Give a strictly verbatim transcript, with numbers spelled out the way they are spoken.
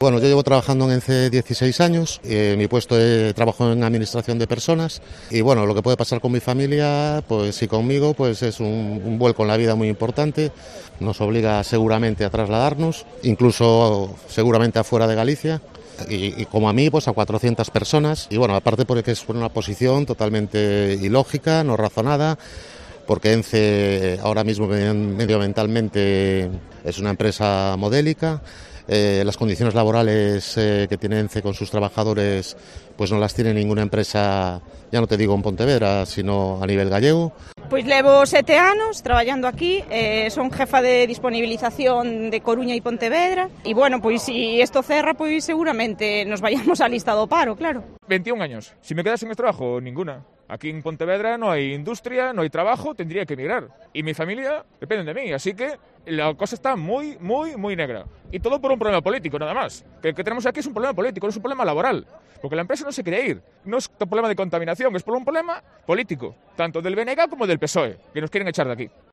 Bueno, yo llevo trabajando en ENCE dieciséis años, eh, mi puesto es trabajo en administración de personas y bueno, lo que puede pasar con mi familia, pues y conmigo, pues es un, un vuelco en la vida muy importante, nos obliga seguramente a trasladarnos, incluso seguramente afuera de Galicia. Y, y como a mí, pues a cuatrocientas personas, y bueno, aparte porque es una posición totalmente ilógica, no razonada, porque ENCE ahora mismo medioambientalmente es una empresa modélica, eh, las condiciones laborales eh, que tiene ENCE con sus trabajadores pues no las tiene ninguna empresa, ya no te digo en Pontevedra, sino a nivel gallego. Pois levo sete anos traballando aquí, eh, son jefa de disponibilización de Coruña e Pontevedra e, bueno, pois si isto cerra, pois seguramente nos vayamos á lista do paro, claro. veintiún años. Si me quedas sin trabajo, ninguna. Aquí en Pontevedra no hay industria, no hay trabajo, tendría que emigrar. Y mi familia depende de mí, así que la cosa está muy, muy, muy negra. Y todo por un problema político, nada más. Que el que tenemos aquí es un problema político, no es un problema laboral. Porque la empresa no se quiere ir. No es un problema de contaminación, es por un problema político. Tanto del B N G como del P S O E, que nos quieren echar de aquí.